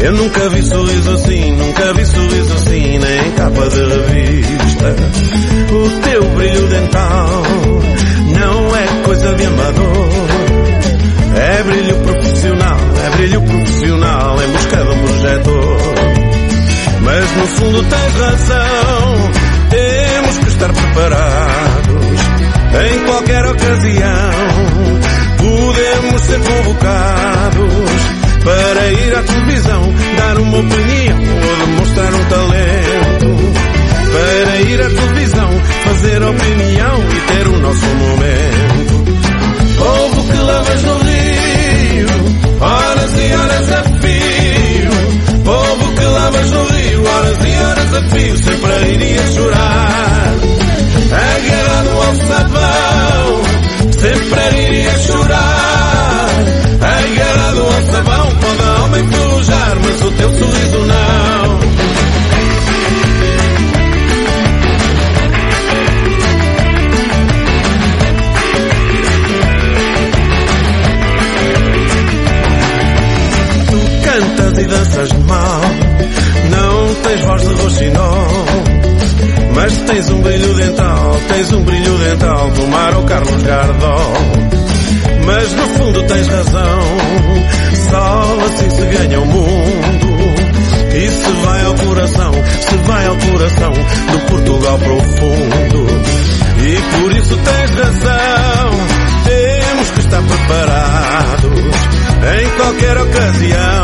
Eu nunca vi sorriso assim, nem em capa de revista. O teu brilho dental não é coisa de amador. É brilho profissional em busca de um projetor. Mas no fundo tens razão, temos que estar preparados. Em qualquer ocasião podemos ser convocados para ir à televisão, dar uma opinião ou demonstrar um talento. Para ir à televisão, fazer opinião e ter o nosso momento. Povo que lavas no rio, horas e horas a fio. Povo que lavas no rio, horas e horas a fio. Sempre iria chorar, agarrado ao sabão. Sempre iria chorar, agarrado ao sabão. Pode homem pelujar, mas o teu sorriso não. Cantas e danças mal, não tens voz de roxinol, mas tens um brilho dental, do Mar ou Carlos Gardol. Mas no fundo tens razão, só assim se ganha o mundo. E se vai ao coração, do Portugal profundo. E por isso tens razão, temos que estar preparados. Em qualquer ocasião